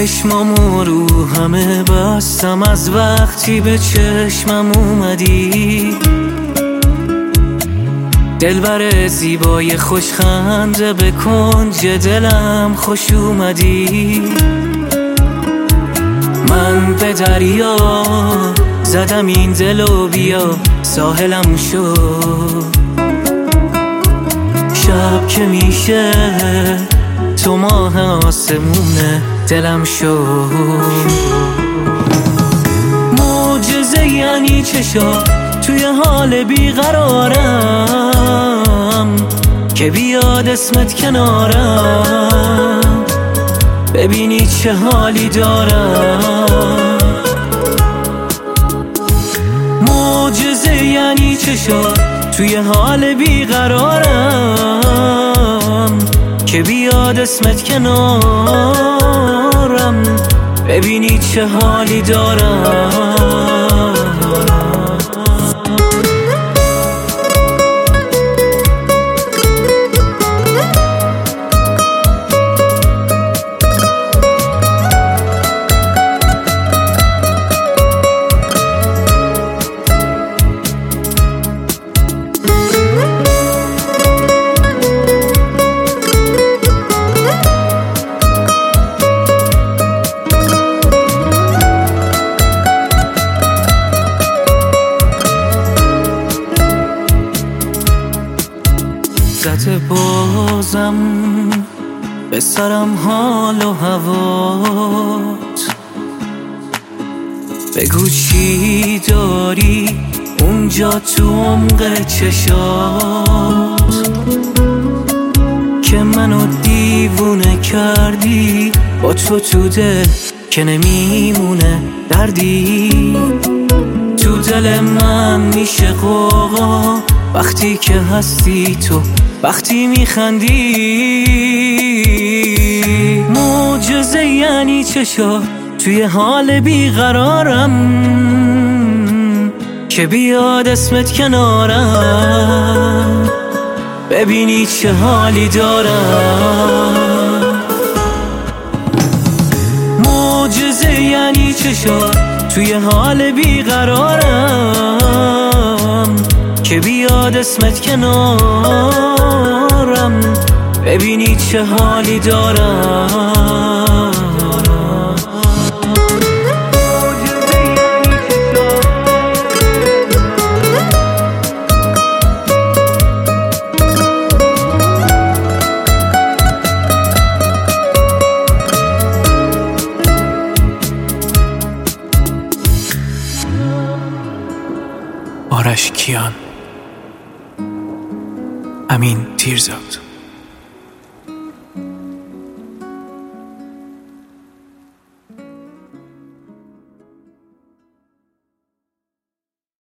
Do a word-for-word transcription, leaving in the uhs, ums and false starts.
چشمامو رو همه بستم از وقتی به چشمم اومدی. دلبر زیبای خوشخنده به کنج دلم خوش اومدی. من به دریا زدم این دلو بیا ساحلم شو. شب که میشه تو ماه آسمونه دلم شو. معجزه یعنی چشا توی حال بیقرارم که بیاد اسمت کنارم ببینی چه حالی دارم. معجزه یعنی چشا توی حال بیقرارم که بیاد اسمت کنارم ببینی چه حالی دارم. زده بازم به سرم حال و هوات. بگو چی داری اونجا تو عمق چشات که منو دیوونه کردی. با تو تو دل که نمیمونه دردی. تو دل من میشه غوغا وقتی که هستی تو، وقتی میخندی. معجزه یعنی چشا توی حال بیقرارم که بیاد اسمت کنارم ببینی چه حالی دارم. معجزه یعنی چشا توی حال بیقرارم که بیاد اسمت کنارم ببینی چه حالی دارم. آرش کیان، امین تیرزاد.